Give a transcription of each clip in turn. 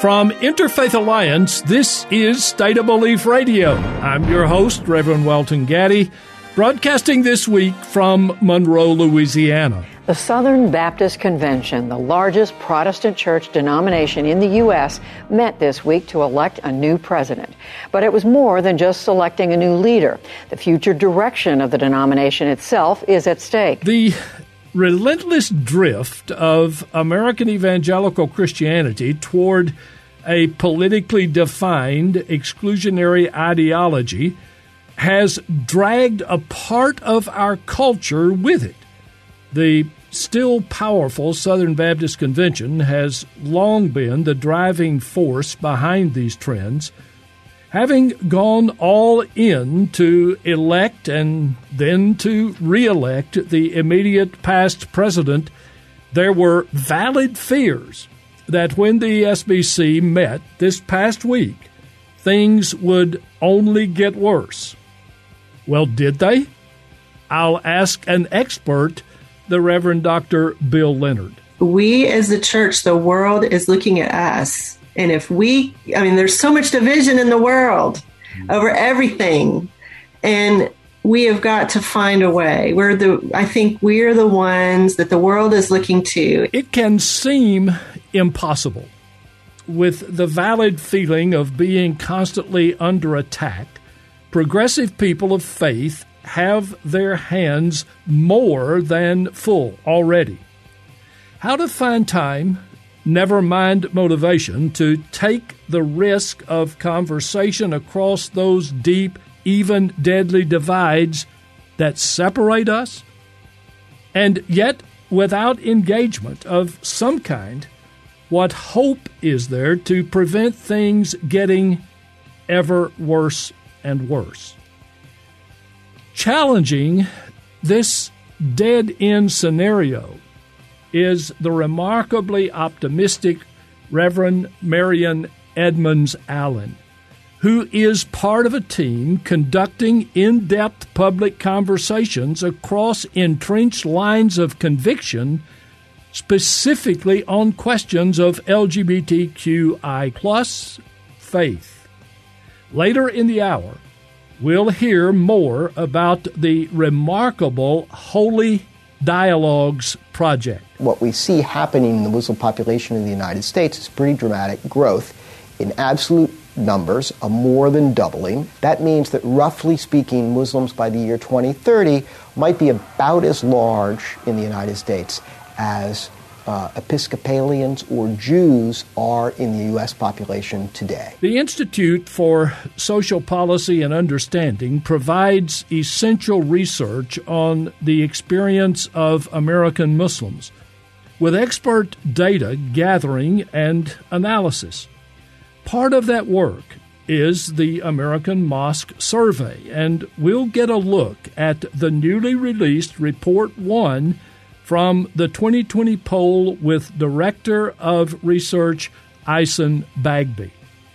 From Interfaith Alliance, this is State of Belief Radio. I'm your host, Reverend Welton Gaddy, broadcasting this week from Monroe, Louisiana. The Southern Baptist Convention, the largest Protestant church denomination in the U.S., met this week to elect a new president. But it was more than just selecting a new leader. The future direction of the denomination itself is at stake. The relentless drift of American evangelical Christianity toward a politically defined exclusionary ideology has dragged a part of our culture with it. The still powerful Southern Baptist Convention has long been the driving force behind these trends, having gone all in to elect and then to re-elect the immediate past president. There were valid fears that when the SBC met this past week, things would only get worse. Well, did they? I'll ask an expert, the Reverend Dr. Bill Leonard. We as the church, the world is looking at us. And if there's so much division in the world over everything, and we have got to find a way. I think we're the ones that the world is looking to. It can seem impossible with the valid feeling of being constantly under attack. Progressive people of faith have their hands more than full already. How to find time, never mind motivation, to take the risk of conversation across those deep, even deadly divides that separate us? And yet, without engagement of some kind, what hope is there to prevent things getting ever worse and worse? Challenging this dead-end scenario is the remarkably optimistic Reverend Marian Edmonds Allen, who is part of a team conducting in-depth public conversations across entrenched lines of conviction, specifically on questions of LGBTQI+ faith. Later in the hour, we'll hear more about the remarkable Holy Dialogues Project. What we see happening in the Muslim population in the United States is pretty dramatic growth in absolute numbers, a more than doubling. That means that, roughly speaking, Muslims by the year 2030 might be about as large in the United States as Episcopalians or Jews are in the U.S. population today. The Institute for Social Policy and Understanding provides essential research on the experience of American Muslims, with expert data gathering and analysis. Part of that work is the American Mosque Survey, and we'll get a look at the newly released Report 1 from the 2020 poll with Director of Research Ison Bagby.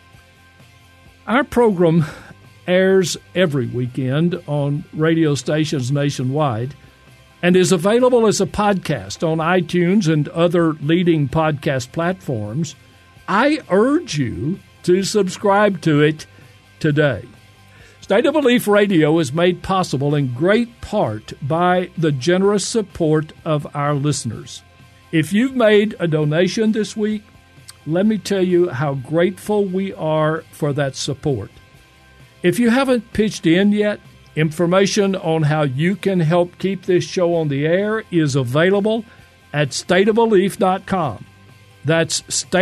Our program airs every weekend on radio stations nationwide and is available as a podcast on iTunes and other leading podcast platforms. I urge you to subscribe to it today. State of Belief Radio is made possible in great part by the generous support of our listeners. If you've made a donation this week, let me tell you how grateful we are for that support. If you haven't pitched in yet, information on how you can help keep this show on the air is available at stateofbelief.com. That's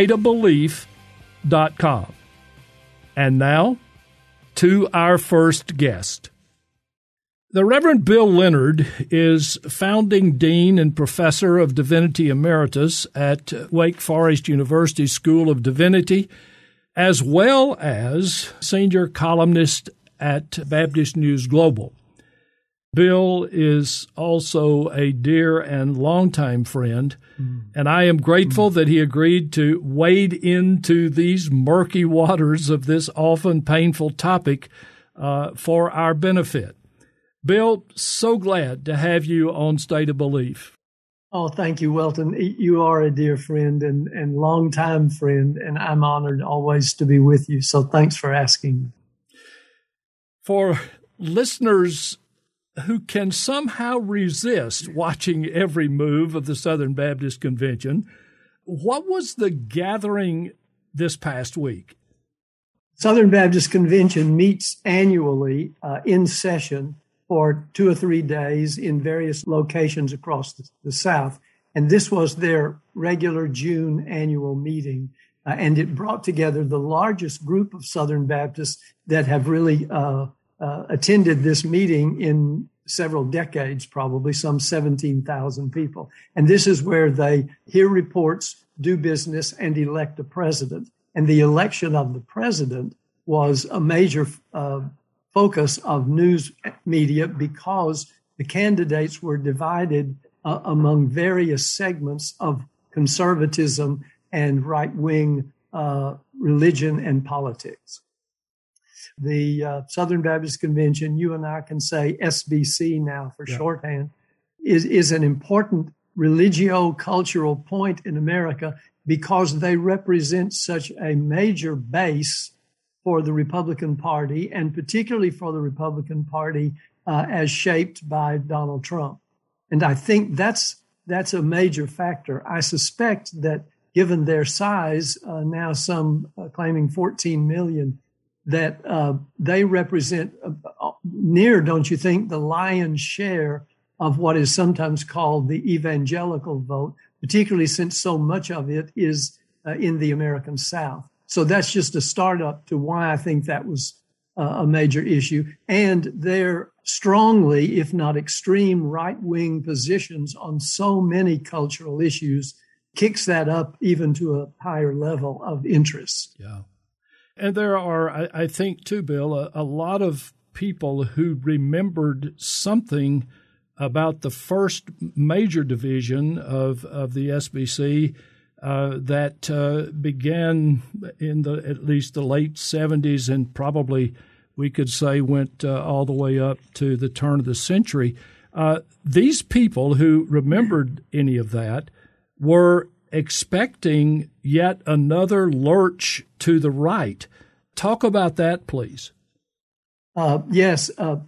stateofbelief.com. And now, to our first guest. The Reverend Bill Leonard is founding dean and professor of divinity emeritus at Wake Forest University School of Divinity, as well as senior columnist at Baptist News Global. Bill is also a dear and longtime friend, and I am grateful that he agreed to wade into these murky waters of this often painful topic for our benefit. Bill, so glad to have you on State of Belief. Oh, thank you, Welton. You are a dear friend and longtime friend, and I'm honored always to be with you. So thanks for asking. For listeners who can somehow resist watching every move of the Southern Baptist Convention, what was the gathering this past week? Southern Baptist Convention meets annually in session for 2 or 3 days in various locations across the South. And this was their regular June annual meeting. And it brought together the largest group of Southern Baptists that have really attended this meeting in several decades, probably some 17,000 people. And this is where they hear reports, do business, and elect a president. And the election of the president was a major focus of news media because the candidates were divided among various segments of conservatism and right-wing religion and politics. The Southern Baptist Convention, you and I can say SBC now for shorthand, is an important religio-cultural point in America because they represent such a major base for the Republican Party, and particularly for the Republican Party as shaped by Donald Trump. And I think that's a major factor. I suspect that given their size, now some claiming 14 million, that they represent near, don't you think, the lion's share of what is sometimes called the evangelical vote, particularly since so much of it is in the American South. So that's just a startup to why I think that was a major issue. And their strongly, if not extreme, right-wing positions on so many cultural issues kicks that up even to a higher level of interest. Yeah. And there are, I think, too, Bill, a lot of people who remembered something about the first major division of the SBC that began in at least the late 70s and probably we could say went all the way up to the turn of the century. These people who remembered any of that were expecting yet another lurch to the right. Talk about that, please. Yes.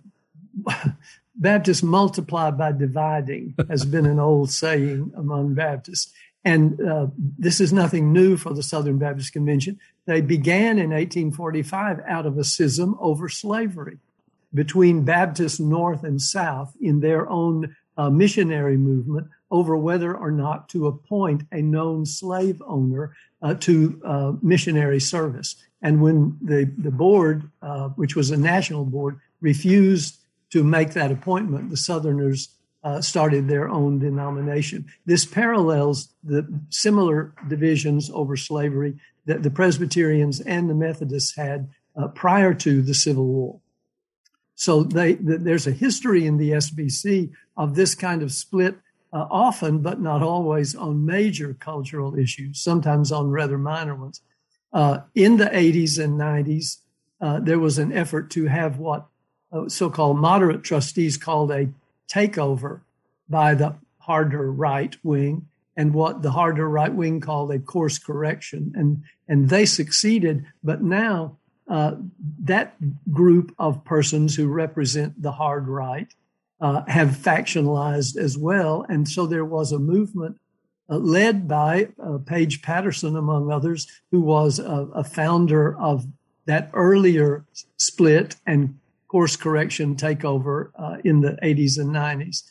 Baptists multiply by dividing has been an old saying among Baptists. And this is nothing new for the Southern Baptist Convention. They began in 1845 out of a schism over slavery between Baptists North and South in their own missionary movement over whether or not to appoint a known slave owner to missionary service. And when the board, which was a national board, refused to make that appointment, the Southerners started their own denomination. This parallels the similar divisions over slavery that the Presbyterians and the Methodists had prior to the Civil War. So there's a history in the SBC of this kind of split, often, but not always, on major cultural issues, sometimes on rather minor ones. In the 80s and 90s, there was an effort to have what so-called moderate trustees called a takeover by the harder right wing, and what the harder right wing called a course correction. And they succeeded, but now that group of persons who represent the hard right have factionalized as well. And so there was a movement led by Paige Patterson, among others, who was a founder of that earlier split and course correction takeover in the 80s and 90s.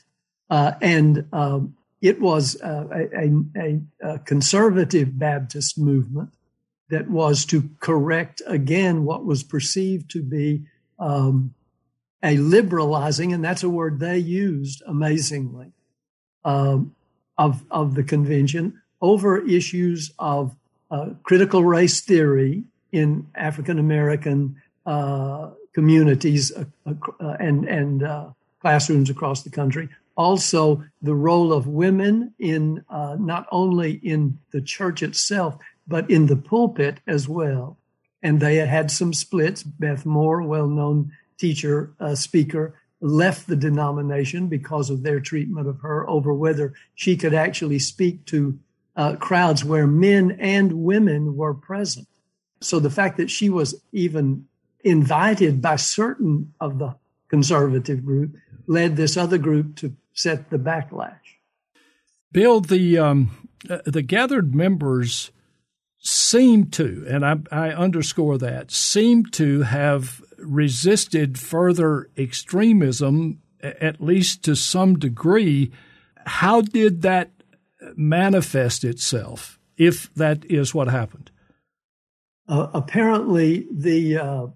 It was a conservative Baptist movement that was to correct again what was perceived to be a liberalizing, and that's a word they used amazingly, of the convention over issues of critical race theory in African American communities and classrooms across the country. Also, the role of women in not only in the church itself, but in the pulpit as well. And they had some splits. Beth Moore, well-known teacher, speaker, left the denomination because of their treatment of her over whether she could actually speak to crowds where men and women were present. So the fact that she was even invited by certain of the conservative group led this other group to set the backlash. Bill, the gathered members seem to, and I underscore that, seem to have resisted further extremism, at least to some degree. How did that manifest itself, if that is what happened? Apparently, the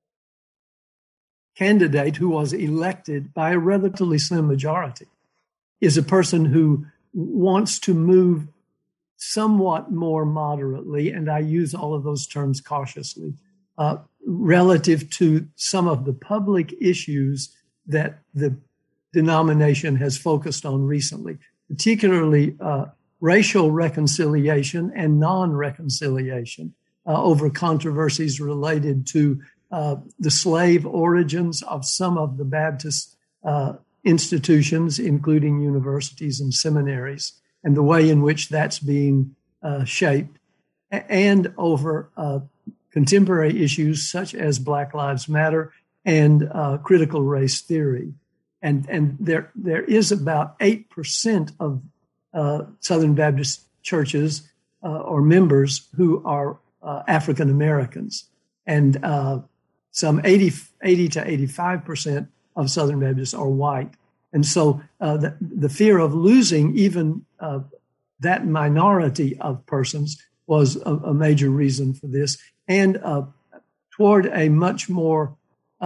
candidate who was elected by a relatively slim majority is a person who wants to move somewhat more moderately, and I use all of those terms cautiously, relative to some of the public issues that the denomination has focused on recently, particularly racial reconciliation and non-reconciliation over controversies related to the slave origins of some of the Baptist institutions, including universities and seminaries, and the way in which that's being shaped, and over contemporary issues such as Black Lives Matter and critical race theory. And there is about 8% of Southern Baptist churches or members who are African Americans, and some 80 to 85% of Southern Baptists are white. And so the fear of losing even that minority of persons was a major reason for this, and toward a much more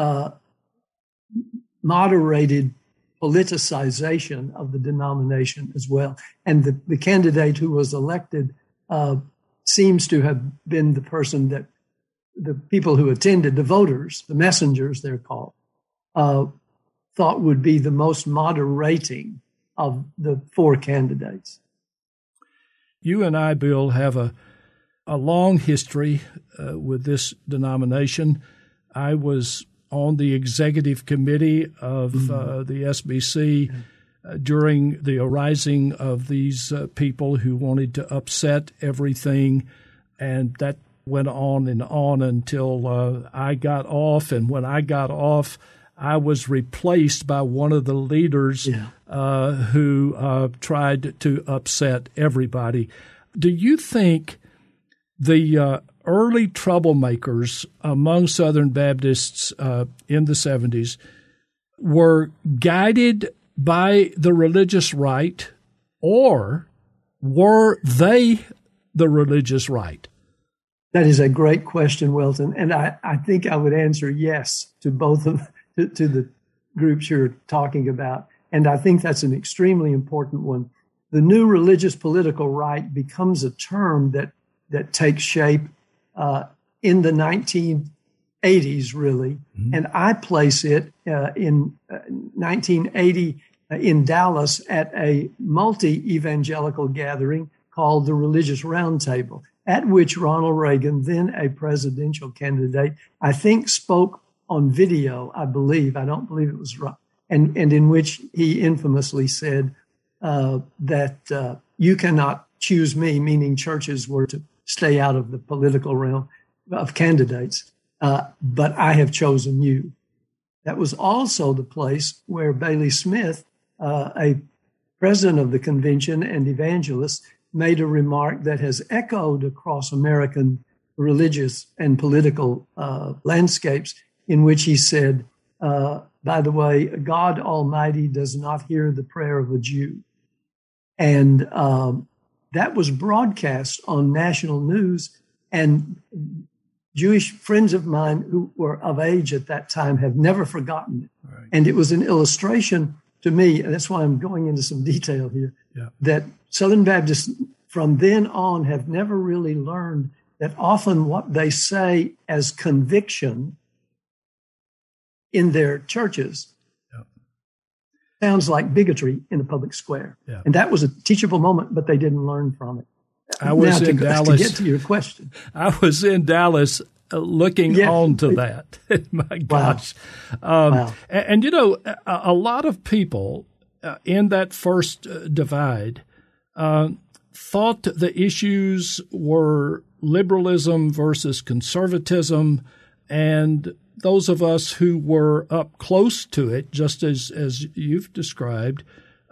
moderated politicization of the denomination as well. And the candidate who was elected seems to have been the person that the people who attended, the voters, the messengers they're called, thought would be the most moderating of the four candidates. You and I, Bill, have a long history with this denomination. I was on the executive committee of the SBC during the arising of these people who wanted to upset everything, and that went on until I got off. And when I got off, I was replaced by one of the leaders who tried to upset everybody. Do you think the early troublemakers among Southern Baptists in the 70s were guided by the religious right, or were they the religious right? That is a great question, Welton, and I think I would answer yes to both of to the groups you're talking about, and I think that's an extremely important one. The new religious political right becomes a term that takes shape in the 1980s, really, and I place it in 1980 in Dallas at a multi-evangelical gathering called the Religious Roundtable, at which Ronald Reagan, then a presidential candidate, I think spoke on video, I don't believe it was right, and in which he infamously said that you cannot choose me, meaning churches were to stay out of the political realm of candidates, but I have chosen you. That was also the place where Bailey Smith, a president of the convention and evangelist, made a remark that has echoed across American religious and political landscapes, in which he said, by the way, God Almighty does not hear the prayer of a Jew. And that was broadcast on national news, and Jewish friends of mine who were of age at that time have never forgotten it. Right. And it was an illustration to me, and that's why I'm going into some detail here, that Southern Baptists from then on have never really learned that often what they say as conviction in their churches sounds like bigotry in the public square. Yeah. And that was a teachable moment, but they didn't learn from it. I was in Dallas. To get to your question. I was in Dallas looking on to that. My gosh. Wow. And, you know, a lot of people in that first divide thought the issues were liberalism versus conservatism, and those of us who were up close to it, just as you've described,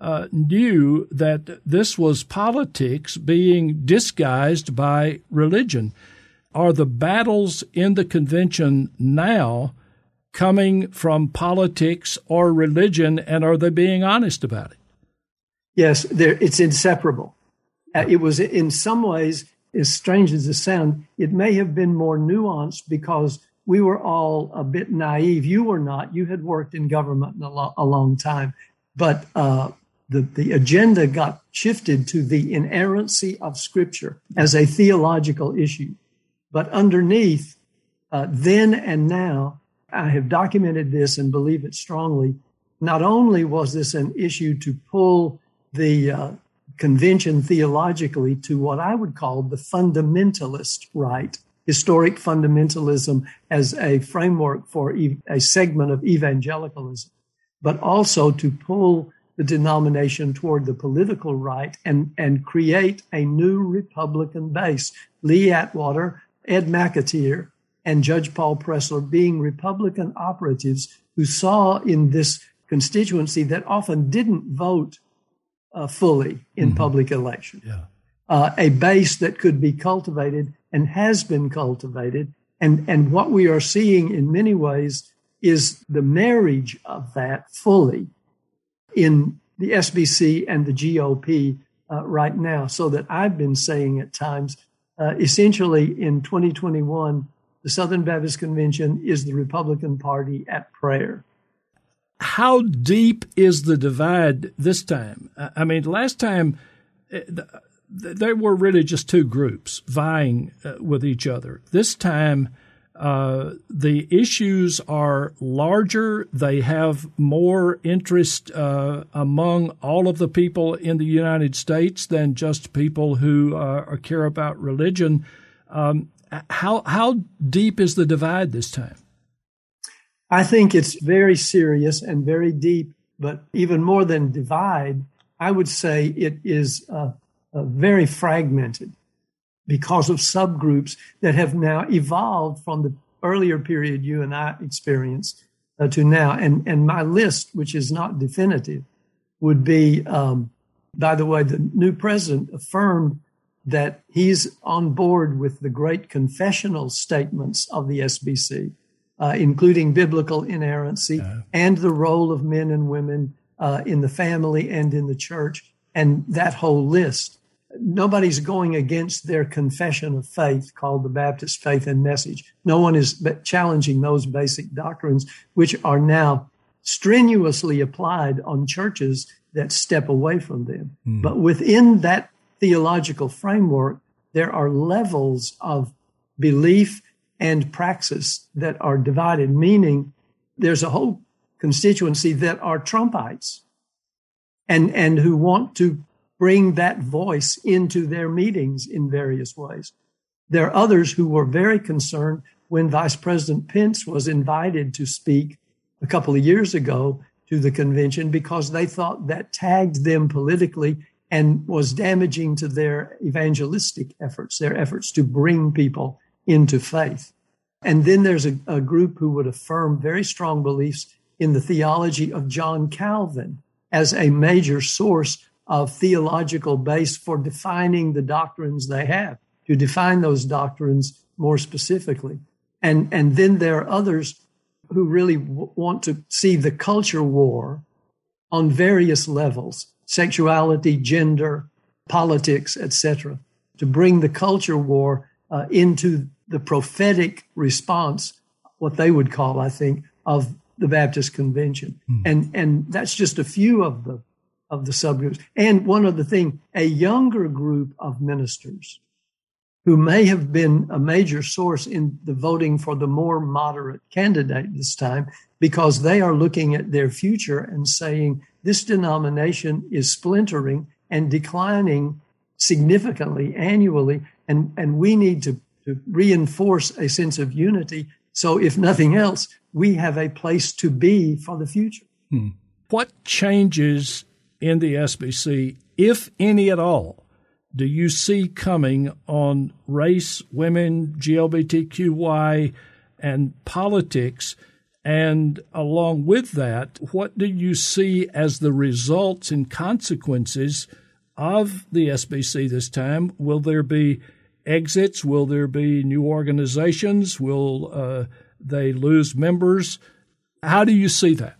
knew that this was politics being disguised by religion. Are the battles in the convention now coming from politics or religion, and are they being honest about it? Yes, it's inseparable. It was, in some ways, as strange as it sounds, it may have been more nuanced because we were all a bit naive. You were not. You had worked in government a long time. But the agenda got shifted to the inerrancy of Scripture as a theological issue. But underneath, then and now, I have documented this and believe it strongly. Not only was this an issue to pull the convention theologically to what I would call the fundamentalist right, historic fundamentalism as a framework for a segment of evangelicalism, but also to pull the denomination toward the political right and create a new Republican base. Lee Atwater, Ed McAteer, and Judge Paul Pressler being Republican operatives who saw in this constituency that often didn't vote fully in public election, a base that could be cultivated and has been cultivated. And what we are seeing in many ways is the marriage of that fully in the SBC and the GOP right now. So that I've been saying at times, essentially in 2021, the Southern Baptist Convention is the Republican Party at prayer. How deep is the divide this time? I mean, last time there were really just two groups vying with each other. This time, the issues are larger. They have more interest among all of the people in the United States than just people who care about religion. How deep is the divide this time? I think it's very serious and very deep, but even more than divide, I would say it is very fragmented because of subgroups that have now evolved from the earlier period you and I experienced to now. And my list, which is not definitive, would be, by the way, the new president affirmed that he's on board with the great confessional statements of the SBC, including biblical inerrancy and the role of men and women in the family and in the church, and that whole list. Nobody's going against their confession of faith called the Baptist Faith and Message. No one is challenging those basic doctrines, which are now strenuously applied on churches that step away from them. But within that theological framework, there are levels of belief and praxis that are divided, meaning there's a whole constituency that are Trumpites and who want to bring that voice into their meetings in various ways. There are others who were very concerned when Vice President Pence was invited to speak a couple of years ago to the convention because they thought that tagged them politically and was damaging to their evangelistic efforts, their efforts to bring people into faith. And then there's a group who would affirm very strong beliefs in the theology of John Calvin as a major source of theological base for defining the doctrines they have, to define those doctrines more specifically. And then there are others who really want to see the culture war on various levels, sexuality, gender, politics, etc., to bring the culture war into the prophetic response, what they would call, I think, of the Baptist Convention. And that's just a few of the subgroups. And one other thing, a younger group of ministers who may have been a major source in the voting for the more moderate candidate this time, because they are looking at their future and saying, this denomination is splintering and declining significantly annually, and we need to reinforce a sense of unity. So if nothing else, we have a place to be for the future. What changes in the SBC, if any at all, do you see coming on race, women, GLBTQI, and politics? And along with that, what do you see as the results and consequences of the SBC this time? Will there be exits? Will there be new organizations? Will they lose members? How do you see that?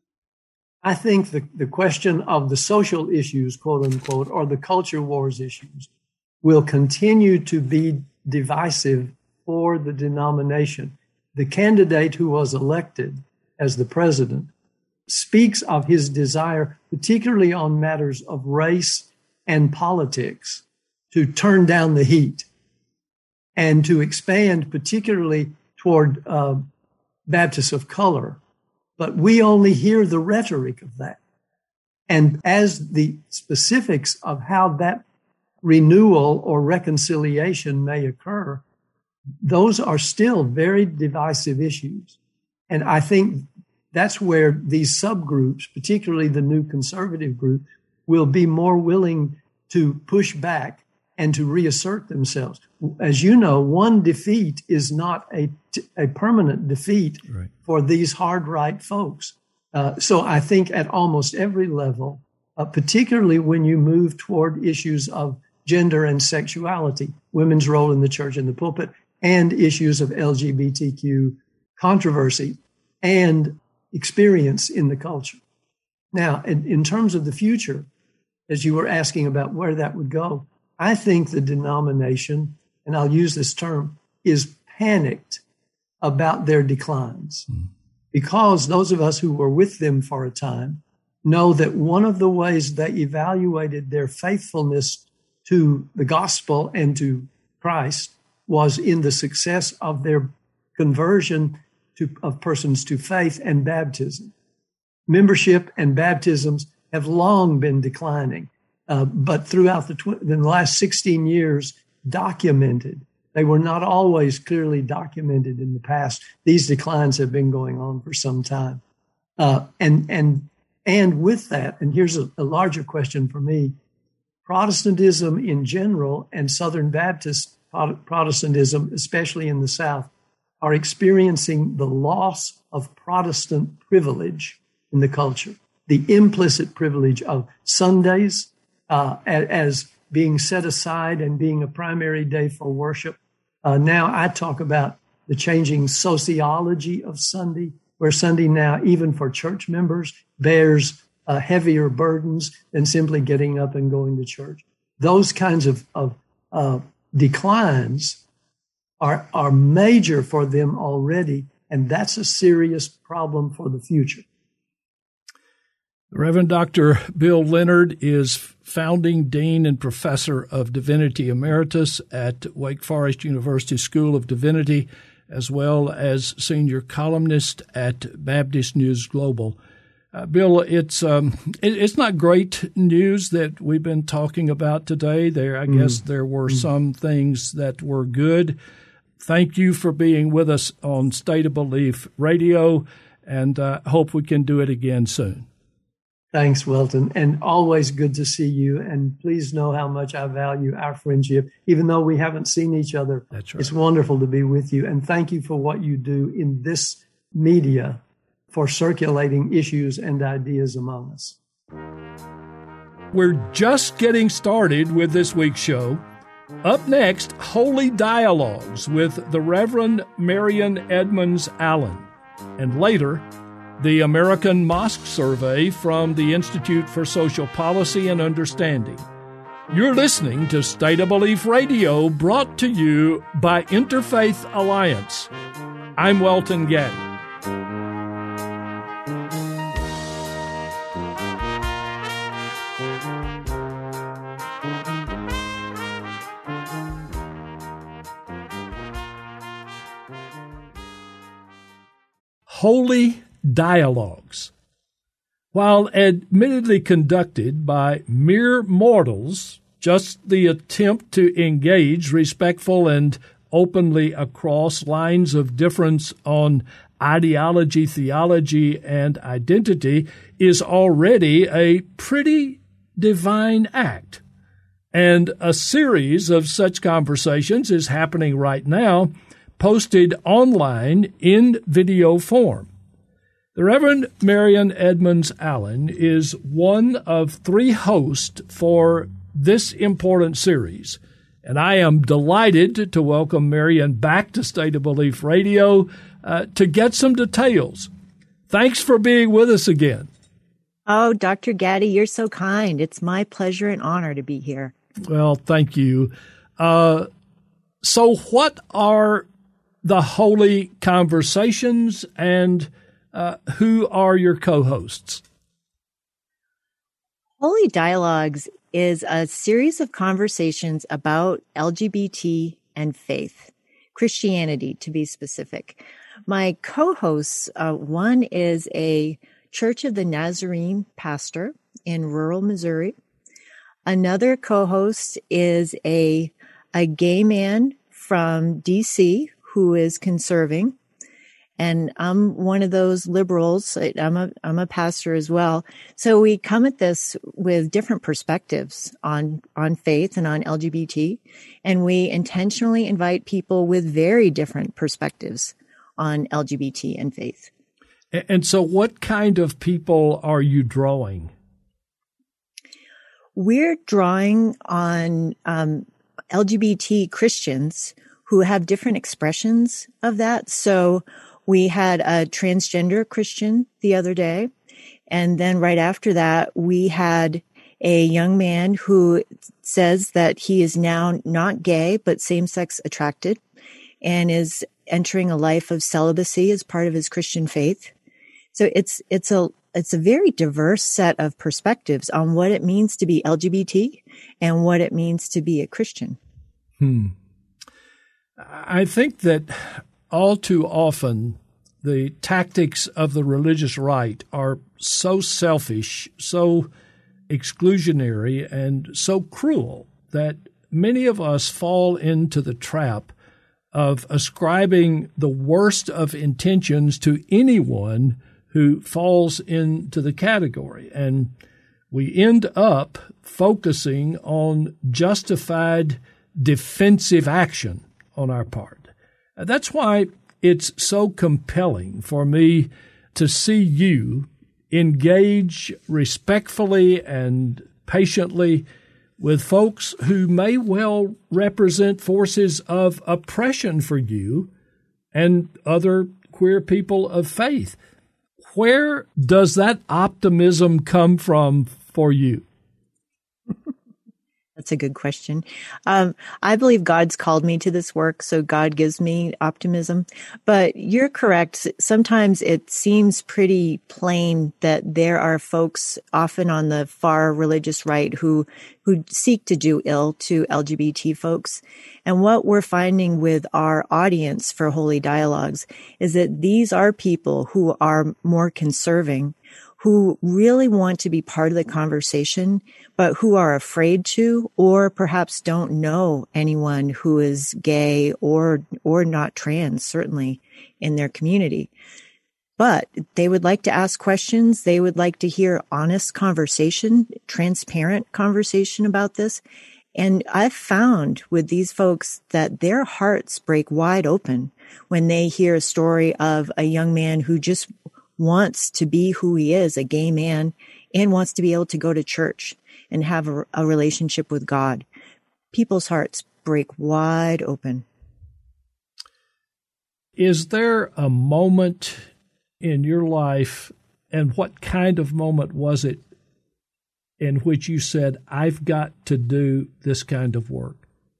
I think the question of the social issues, quote unquote, or the culture wars issues will continue to be divisive for the denomination. The candidate who was elected as the president speaks of his desire, particularly on matters of race and politics, to turn down the heat and to expand particularly toward Baptists of color. But we only hear the rhetoric of that. And as the specifics of how that renewal or reconciliation may occur, those are still very divisive issues. And I think that's where these subgroups, particularly the new conservative group, will be more willing to push back and to reassert themselves. As you know, one defeat is not a permanent defeat for these hard right folks. So I think at almost every level, particularly when you move toward issues of gender and sexuality, women's role in the church and the pulpit, and issues of LGBTQ controversy and experience in the culture. Now, in terms of the future, as you were asking about where that would go, I think the denomination, and I'll use this term, is panicked about their declines. Because those of us who were with them for a time know that one of the ways they evaluated their faithfulness to the gospel and to Christ was in the success of their conversion of persons to faith and baptism. Membership and baptisms have long been declining. But throughout the last 16 years, documented. They were not always clearly documented in the past. These declines have been going on for some time. And with that, and here's a larger question for me, Protestantism in general and Southern Baptist Protestantism, especially in the South, are experiencing the loss of Protestant privilege in the culture, the implicit privilege of Sundays, as being set aside and being a primary day for worship. Now I talk about the changing sociology of Sunday, where Sunday now, even for church members, bears heavier burdens than simply getting up and going to church. Those kinds of declines are major for them already, and that's a serious problem for the future. Reverend Dr. Bill Leonard is founding dean and professor of divinity emeritus at Wake Forest University School of Divinity, as well as senior columnist at Baptist News Global. Bill, it's not great news that we've been talking about today. I guess there were some things that were good. Thank you for being with us on State of Belief Radio, and hope we can do it again soon. Thanks, Welton, and always good to see you. And please know how much I value our friendship, even though we haven't seen each other. That's right. It's wonderful to be with you, and thank you for what you do in this media for circulating issues and ideas among us. We're just getting started with this week's show. Up next, Holy Dialogues with the Reverend Marion Edmonds Allen. And later, the American Mosque Survey from the Institute for Social Policy and Understanding. You're listening to State of Belief Radio, brought to you by Interfaith Alliance. I'm Welton Gaddy. Holy Dialogues. While admittedly conducted by mere mortals, just the attempt to engage respectful and openly across lines of difference on ideology, theology, and identity is already a pretty divine act. And a series of such conversations is happening right now, posted online in video form. The Reverend Marian Edmonds Allen is one of 3 hosts for this important series, and I am delighted to welcome Marian back to State of Belief Radio to get some details. Thanks for being with us again. Oh, Dr. Gaddy, you're so kind. It's my pleasure and honor to be here. Well, thank you. So what are the Holy Conversations, and who are your co-hosts? Holy Dialogues is a series of conversations about LGBT and faith, Christianity to be specific. My co-hosts, one is a Church of the Nazarene pastor in rural Missouri. Another co-host is a gay man from D.C. who is conserving. And I'm one of those liberals. I'm a pastor as well. So we come at this with different perspectives on faith and on LGBT. And we intentionally invite people with very different perspectives on LGBT and faith. And so what kind of people are you drawing? We're drawing on LGBT Christians who have different expressions of that. So we had a transgender Christian the other day. And then right after that, we had a young man who says that he is now not gay, but same-sex attracted, and is entering a life of celibacy as part of his Christian faith. So it's a very diverse set of perspectives on what it means to be LGBT and what it means to be a Christian. I think that all too often the tactics of the religious right are so selfish, so exclusionary, and so cruel that many of us fall into the trap of ascribing the worst of intentions to anyone who falls into the category. And we end up focusing on justified defensive action on our part. That's why it's so compelling for me to see you engage respectfully and patiently with folks who may well represent forces of oppression for you and other queer people of faith. Where does that optimism come from for you? That's a good question. I believe God's called me to this work, so God gives me optimism. But you're correct. Sometimes it seems pretty plain that there are folks, often on the far religious right, who seek to do ill to LGBT folks. And what we're finding with our audience for Holy Dialogues is that these are people who are more conserving, who really want to be part of the conversation, but who are afraid to, or perhaps don't know anyone who is gay or not trans, certainly in their community. But they would like to ask questions. They would like to hear honest conversation, transparent conversation about this. And I've found with these folks that their hearts break wide open when they hear a story of a young man who just wants to be who he is, a gay man, and wants to be able to go to church and have a relationship with God. People's hearts break wide open. Is there a moment in your life, and what kind of moment was it, in which you said, I've got to do this kind of work?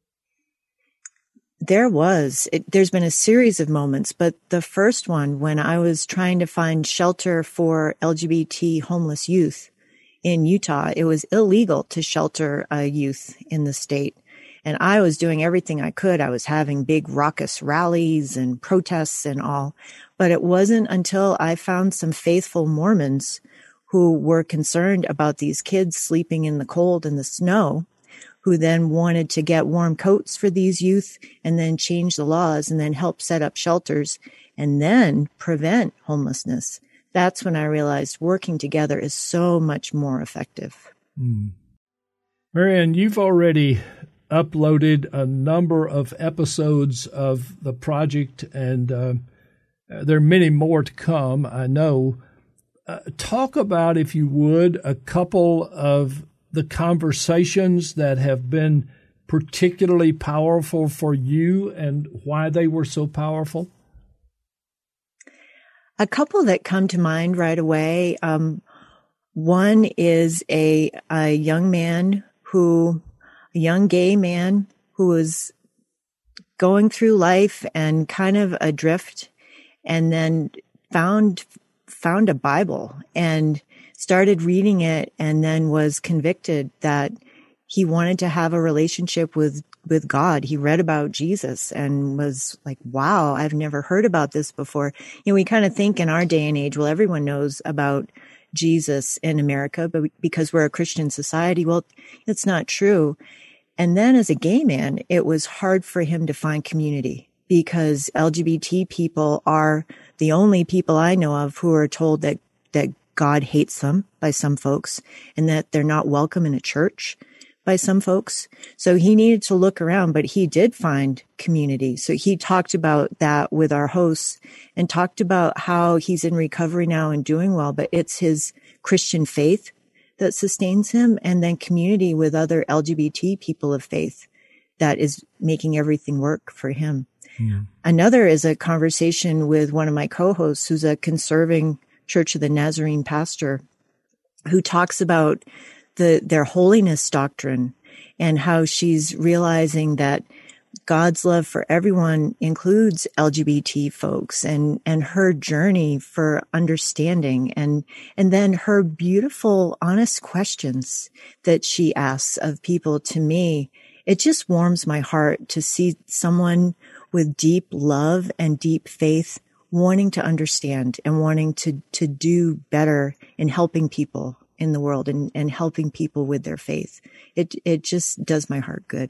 There's been a series of moments, but the first one, when I was trying to find shelter for LGBT homeless youth in Utah, it was illegal to shelter youth in the state. And I was doing everything I could. I was having big raucous rallies and protests and all. But it wasn't until I found some faithful Mormons who were concerned about these kids sleeping in the cold and the snow, who then wanted to get warm coats for these youth and then change the laws and then help set up shelters and then prevent homelessness. That's when I realized working together is so much more effective. Marianne, you've already uploaded a number of episodes of the project, and there are many more to come, I know. Talk about, if you would, a couple of the conversations that have been particularly powerful for you and why they were so powerful. A couple that come to mind right away. One is a young gay man who was going through life and kind of adrift, and then found a Bible and started reading it, and then was convicted that he wanted to have a relationship with God. He read about Jesus and was like, wow, I've never heard about this before. We kind of think in our day and age, well, everyone knows about Jesus in America, but because we're a Christian society, well, it's not true. And then as a gay man, it was hard for him to find community because LGBT people are the only people I know of who are told that God hates them by some folks and that they're not welcome in a church by some folks. So he needed to look around, but he did find community. So he talked about that with our hosts and talked about how he's in recovery now and doing well, but it's his Christian faith that sustains him, and then community with other LGBT people of faith that is making everything work for him. Yeah. Another is a conversation with one of my co-hosts who's a conserving Church of the Nazarene pastor who talks about their holiness doctrine and how she's realizing that God's love for everyone includes LGBT folks, and her journey for understanding and then her beautiful, honest questions that she asks of people. To me, it just warms my heart to see someone with deep love and deep faith wanting to understand and wanting to do better in helping people in the world and helping people with their faith. It just does my heart good.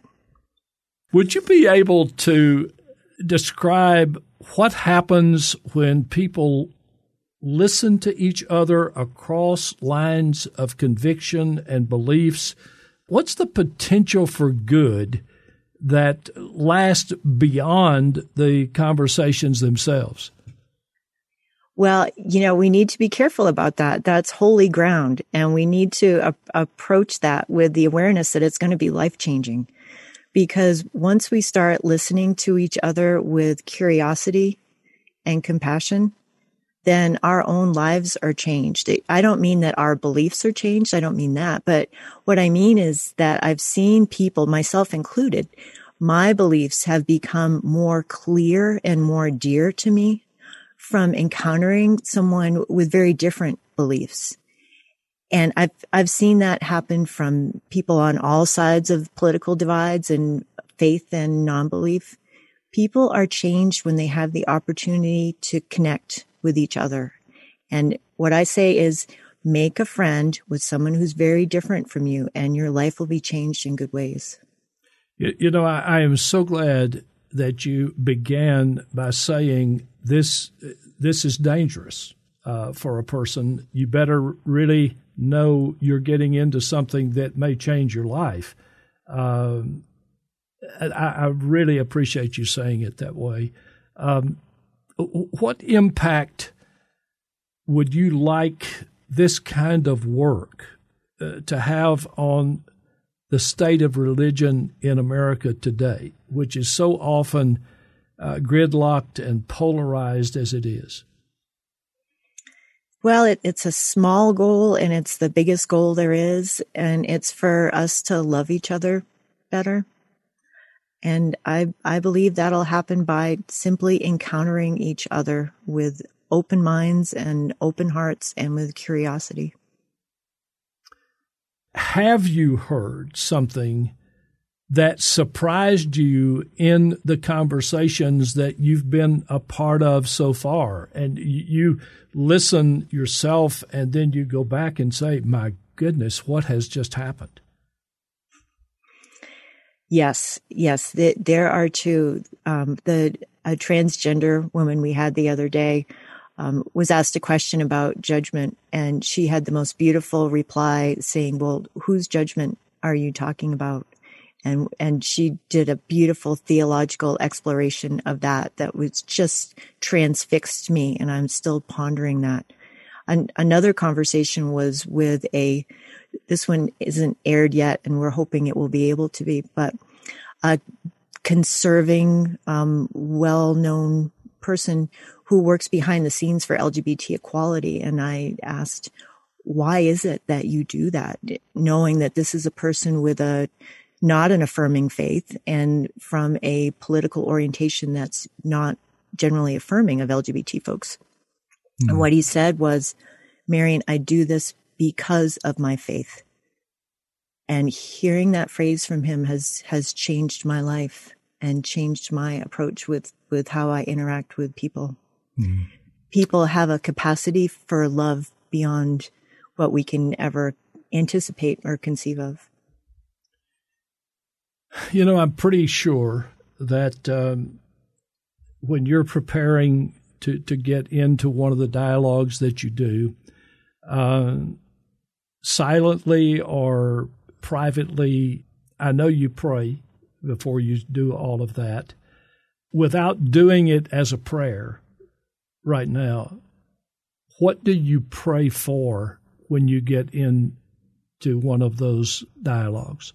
Would you be able to describe what happens when people listen to each other across lines of conviction and beliefs? What's the potential for good that lasts beyond the conversations themselves? Well, we need to be careful about that. That's holy ground. And we need to approach that with the awareness that it's going to be life-changing. Because once we start listening to each other with curiosity and compassion, then our own lives are changed. I don't mean that our beliefs are changed. I don't mean that. But what I mean is that I've seen people, myself included, my beliefs have become more clear and more dear to me from encountering someone with very different beliefs. And I've seen that happen from people on all sides of political divides and faith and non-belief. People are changed when they have the opportunity to connect with each other. And what I say is make a friend with someone who's very different from you, and your life will be changed in good ways. I am so glad that you began by saying this is dangerous for a person. You better really know you're getting into something that may change your life. I really appreciate you saying it that way. What impact would you like this kind of work to have on the state of religion in America today, which is so often gridlocked and polarized as it is? Well, it's a small goal, and it's the biggest goal there is, and it's for us to love each other better. And I believe that'll happen by simply encountering each other with open minds and open hearts and with curiosity. Have you heard something that surprised you in the conversations that you've been a part of so far? And you listen yourself, and then you go back and say, my goodness, what has just happened? Yes. There are two. A transgender woman we had the other day was asked a question about judgment, and she had the most beautiful reply saying, well, whose judgment are you talking about? And she did a beautiful theological exploration of that was just transfixed me, and I'm still pondering that. Another conversation was with this one isn't aired yet, and we're hoping it will be able to be, but a conserving, well-known person who works behind the scenes for LGBT equality. And I asked, why is it that you do that? Knowing that this is a person with not an affirming faith and from a political orientation that's not generally affirming of LGBT folks. Mm. And what he said was, Marian, I do this because of my faith. And hearing that phrase from him has changed my life and changed my approach with how I interact with people. Mm. People have a capacity for love beyond what we can ever anticipate or conceive of. You know, I'm pretty sure that when you're preparing to get into one of the dialogues that you do, silently or privately, I know you pray before you do all of that. Without doing it as a prayer right now, what do you pray for when you get into one of those dialogues?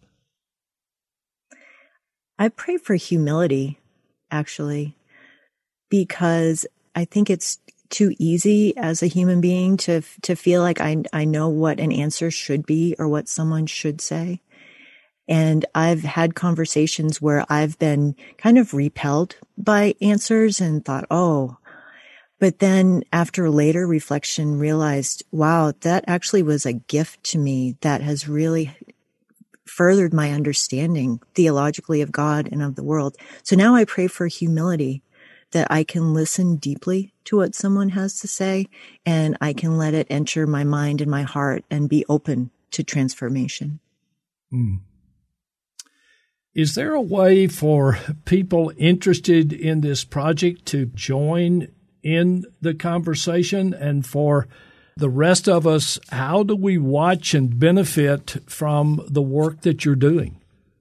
I pray for humility, actually, because I think it's too easy as a human being to feel like I know what an answer should be or what someone should say. And I've had conversations where I've been kind of repelled by answers and thought, but then after later reflection realized, wow, that actually was a gift to me that has really furthered my understanding theologically of God and of the world. So now I pray for humility, that I can listen deeply to what someone has to say, and I can let it enter my mind and my heart and be open to transformation. Mm. Is there a way for people interested in this project to join in the conversation? And for the rest of us, how do we watch and benefit from the work that you're doing?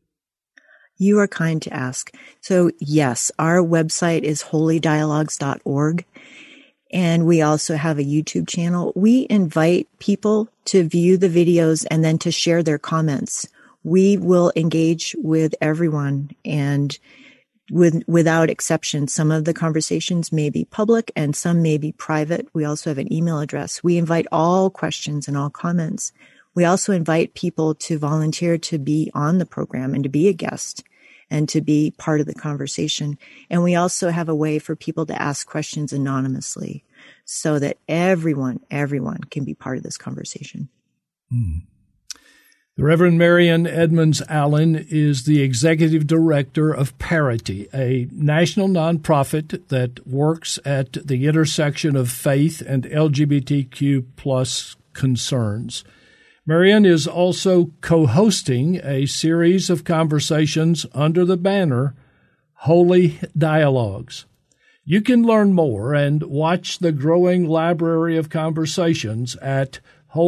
You are kind to ask. So yes, our website is holydialogues.org. And we also have a YouTube channel. We invite people to view the videos and then to share their comments. We will engage with everyone, and without exception, some of the conversations may be public and some may be private. We also have an email address. We invite all questions and all comments. We also invite people to volunteer to be on the program and to be a guest and to be part of the conversation. And we also have a way for people to ask questions anonymously so that everyone can be part of this conversation. Mm. The Reverend Marian Edmonds Allen is the Executive Director of Parity, a national nonprofit that works at the intersection of faith and LGBTQ plus concerns. Marian is also co-hosting a series of conversations under the banner Holy Dialogues. You can learn more and watch the growing library of conversations at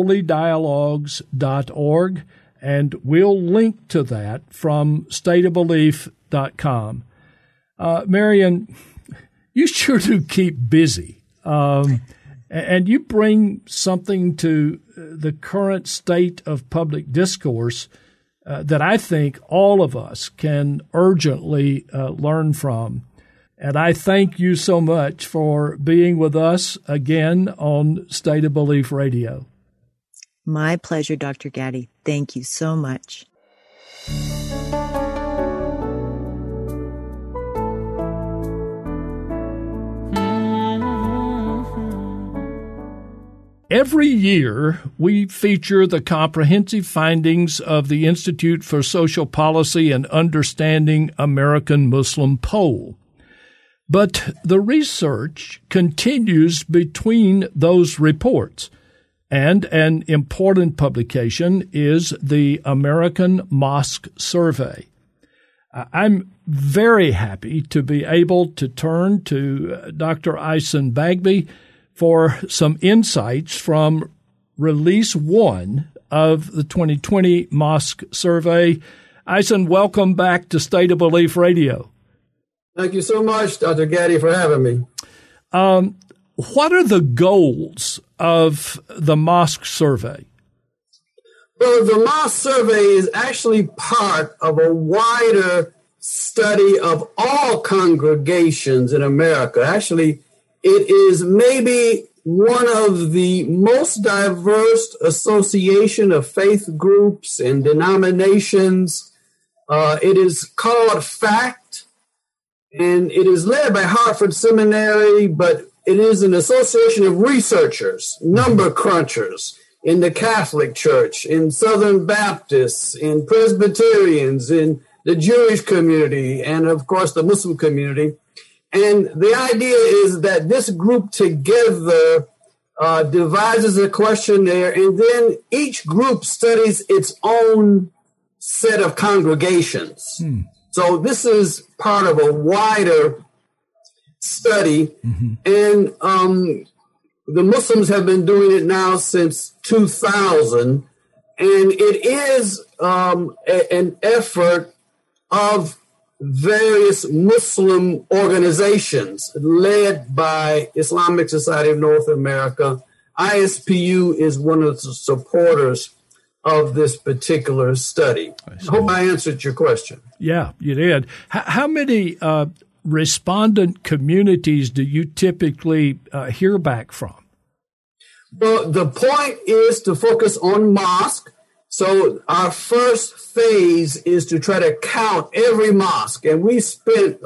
holydialogues.org, and we'll link to that from stateofbelief.com. Marian, you sure do keep busy, and you bring something to the current state of public discourse that I think all of us can urgently learn from. And I thank you so much for being with us again on State of Belief Radio. My pleasure, Dr. Gaddy. Thank you so much. Every year, we feature the comprehensive findings of the Institute for Social Policy and Understanding American Muslim poll. But the research continues between those reports, and an important publication is the American Mosque Survey. I'm very happy to be able to turn to Dr. Eisen Bagby for some insights from Release 1 of the 2020 Mosque Survey. Eisen, welcome back to State of Belief Radio. Thank you so much, Dr. Gaddy, for having me. What are the goals of the Mosque Survey? Well, the Mosque Survey is actually part of a wider study of all congregations in America. Actually, it is maybe one of the most diverse association of faith groups and denominations. It is called FACT, and it is led by Hartford Seminary, but it is an association of researchers, number crunchers in the Catholic Church, in Southern Baptists, in Presbyterians, in the Jewish community, and of course the Muslim community. And the idea is that this group together devises a questionnaire, and then each group studies its own set of congregations. So this is part of a wider study, and the Muslims have been doing it now since 2000, and it is an effort of various Muslim organizations led by Islamic Society of North America. ISPU is one of the supporters of this particular study. I hope I answered your question. Yeah, you did. How many respondent communities do you typically hear back from? Well, the point is to focus on mosque. So our first phase is to try to count every mosque. And we spent,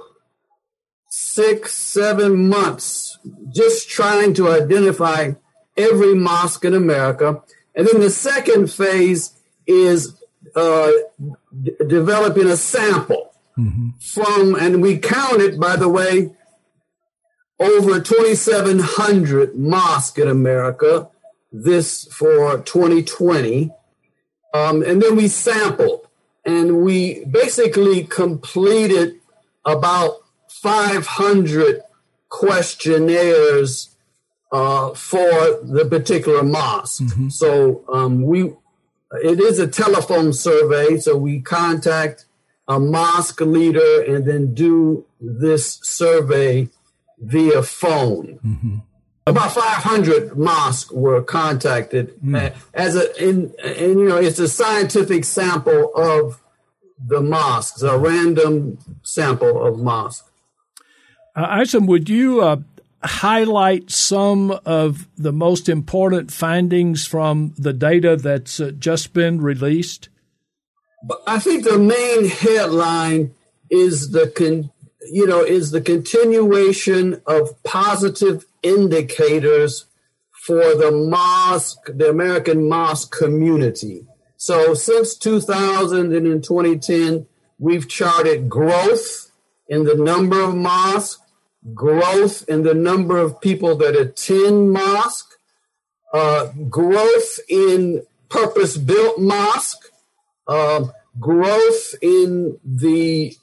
6-7 months just trying to identify every mosque in America. And then the second phase is developing a sample from, and we counted, by the way, over 2,700 mosques in America, this for 2020. And then we sampled, and we basically completed about 500 questionnaires for the particular mosque. So it is a telephone survey, so we contact a mosque leader and then do this survey via phone. About 500 mosques were contacted it's a scientific sample of the mosques, a random sample of mosques. Eisen, would you highlight some of the most important findings from the data that's just been released? But I think the main headline is the continuation of positive indicators for the American mosque community. So since 2000 and in 2010, we've charted growth in the number of mosques, growth in the number of people that attend mosque, growth in purpose-built mosque, growth in the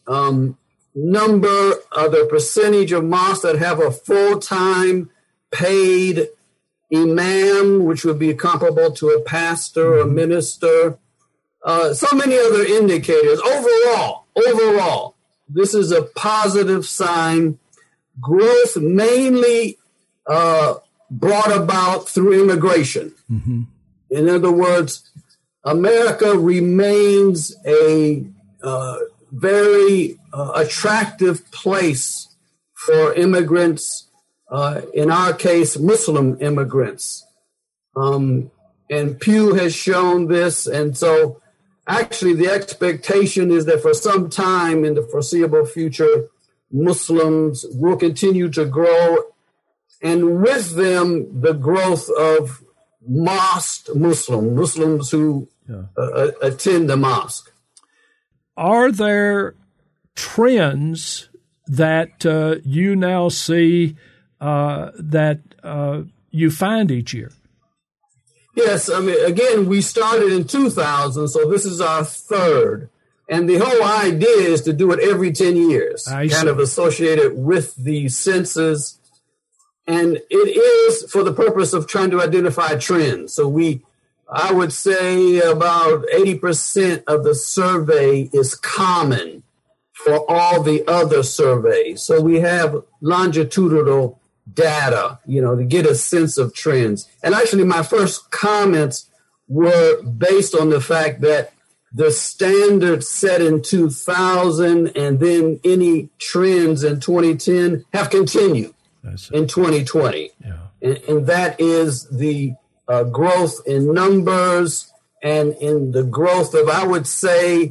the percentage of mosques that have a full-time paid imam, which would be comparable to a pastor or a minister. So many other indicators. Overall, this is a positive sign. Growth mainly brought about through immigration. In other words, America remains a very attractive place for immigrants, in our case, Muslim immigrants. And Pew has shown this. And so actually the expectation is that for some time in the foreseeable future, Muslims will continue to grow, and with them, the growth of mosque Muslims who attend the mosque. Are there trends that you now see that you find each year? Yes, I mean, again, we started in 2000, so this is our third. And the whole idea is to do it every 10 years, kind of associated with the census. And it is for the purpose of trying to identify trends. So I would say about 80% of the survey is common for all the other surveys. So we have longitudinal data, to get a sense of trends. And actually, my first comments were based on the fact that the standard set in 2000 and then any trends in 2010 have continued in 2020. Yeah. And that is the growth in numbers and in the growth of, I would say,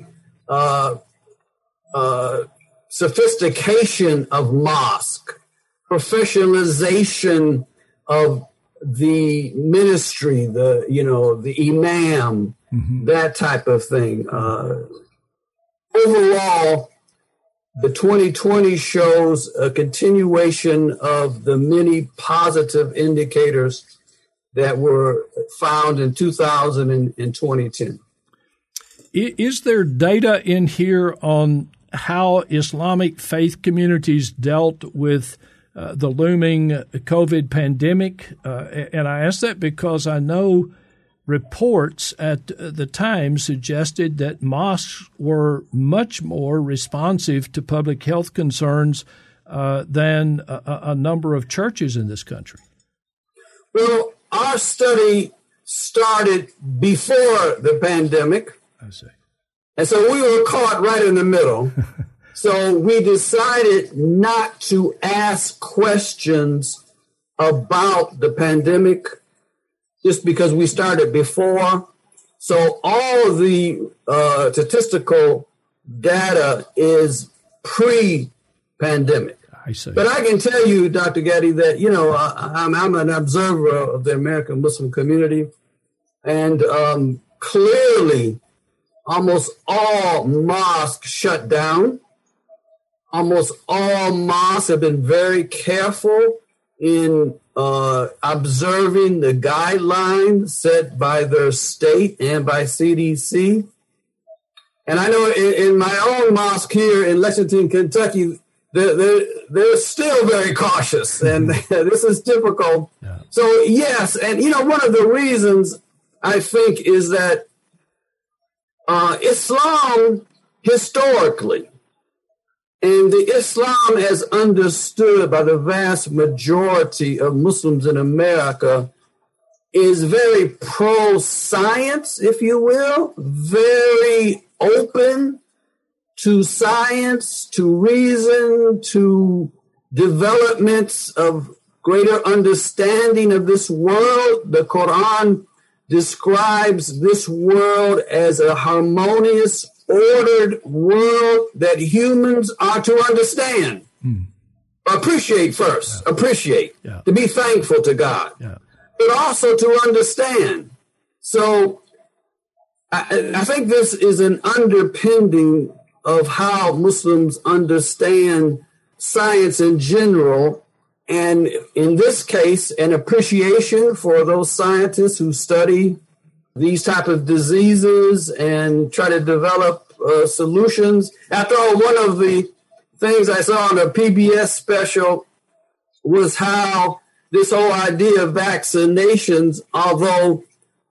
sophistication of mosque, professionalization of the ministry, the imam, that type of thing. Overall, the 2020 shows a continuation of the many positive indicators that were found in 2000 and 2010. Is there data in here on how Islamic faith communities dealt with the looming COVID pandemic? And I ask that because I know reports at the time suggested that mosques were much more responsive to public health concerns than a number of churches in this country. Well, our study started before the pandemic. I see. And so we were caught right in the middle. So we decided not to ask questions about the pandemic just because we started before. So all of the statistical data is pre-pandemic. I see. But I can tell you, Dr. Gaddy, that, I'm an observer of the American Muslim community. And clearly, almost all mosques shut down. Almost all mosques have been very careful in observing the guidelines set by their state and by CDC. And I know in my own mosque here in Lexington, Kentucky, they're still very cautious, and this is typical. Yeah. So, yes, and, one of the reasons I think is that Islam historically, and the Islam as understood by the vast majority of Muslims in America, is very pro-science, if you will, very open to science, to reason, to developments of greater understanding of this world. The Quran describes this world as a harmonious, ordered world that humans are to understand. Appreciate first, to be thankful to God, but also to understand. So I think this is an underpinning of how Muslims understand science in general, and in this case, an appreciation for those scientists who study these type of diseases and try to develop solutions. After all, one of the things I saw on a PBS special was how this whole idea of vaccinations, although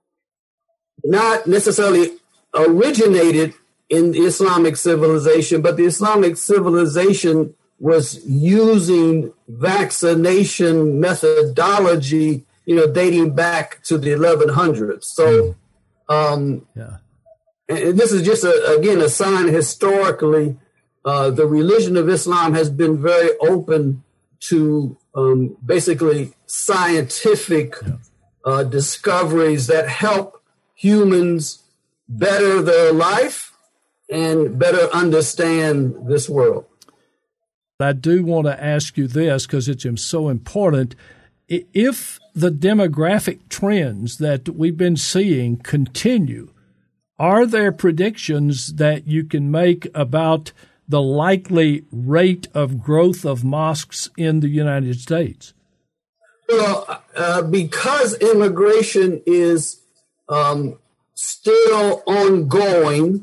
not necessarily originated in the Islamic civilization, but the Islamic civilization was using vaccination methodology, dating back to the 1100s. So, and this is just, a sign historically, the religion of Islam has been very open to basically scientific discoveries that help humans better their life and better understand this world. I do want to ask you this because it's so important. If the demographic trends that we've been seeing continue, are there predictions that you can make about the likely rate of growth of mosques in the United States? Well, because immigration is still ongoing,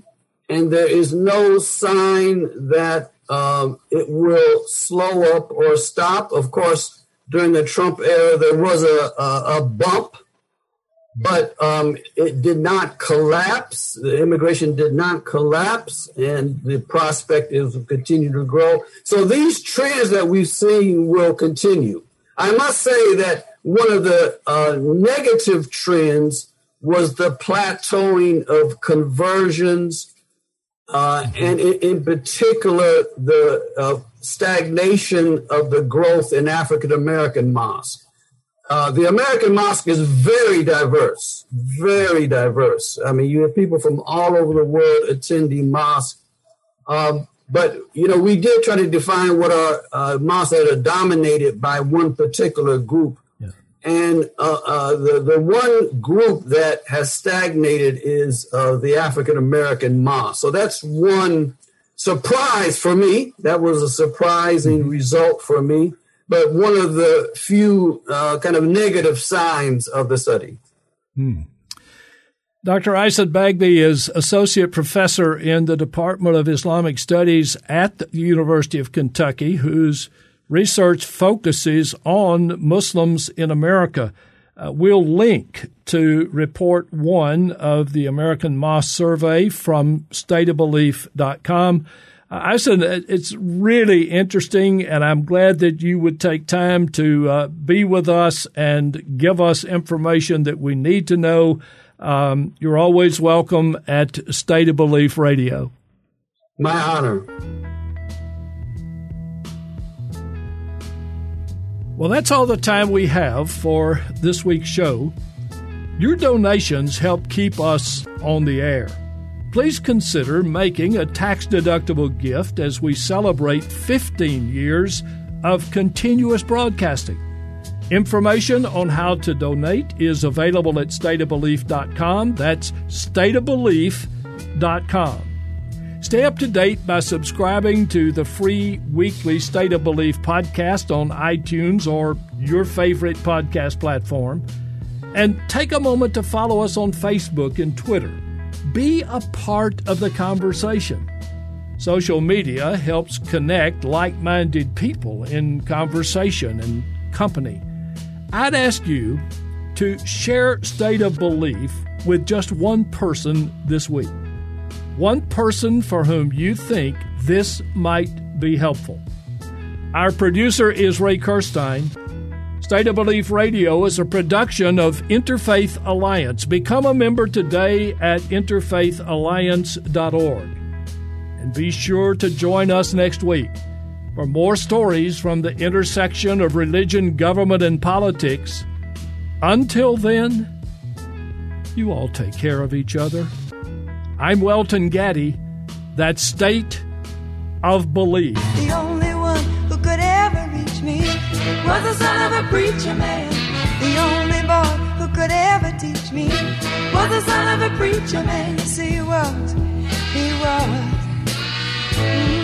and there is no sign that it will slow up or stop. Of course, during the Trump era, there was a bump, but it did not collapse. The immigration did not collapse, and the prospect is to continue to grow. So these trends that we've seen will continue. I must say that one of the negative trends was the plateauing of conversions, and in particular, the stagnation of the growth in African-American mosques. The American mosque is very diverse, very diverse. I mean, you have people from all over the world attending mosques. But, we did try to define what are mosques that are dominated by one particular group. Yeah. And the one group that has stagnated is the African-American mosque. So that's one surprise for me. That was a surprising result for me, but one of the few kind of negative signs of the study. Dr. Aysad Bagby is Associate Professor in the Department of Islamic Studies at the University of Kentucky, whose research focuses on Muslims in America. We'll link to Report 1 of the American Mosque Survey from stateofbelief.com. Aysad, it's really interesting, and I'm glad that you would take time to be with us and give us information that we need to know. You're always welcome at State of Belief Radio. My honor. Well, that's all the time we have for this week's show. Your donations help keep us on the air. Please consider making a tax-deductible gift as we celebrate 15 years of continuous broadcasting. Information on how to donate is available at stateofbelief.com. That's stateofbelief.com. Stay up to date by subscribing to the free weekly State of Belief podcast on iTunes or your favorite podcast platform. And take a moment to follow us on Facebook and Twitter. Be a part of the conversation. Social media helps connect like-minded people in conversation and company. I'd ask you to share State of Belief with just one person this week. One person for whom you think this might be helpful. Our producer is Ray Kirstein. State of Belief Radio is a production of Interfaith Alliance. Become a member today at interfaithalliance.org. And be sure to join us next week for more stories from the intersection of religion, government, and politics. Until then, you all take care of each other. I'm Welton Gaddy. That's State of Belief. The only one who could ever reach me was the son of a preacher man. The only boy who could ever teach me was the son of a preacher man. Yes, he was.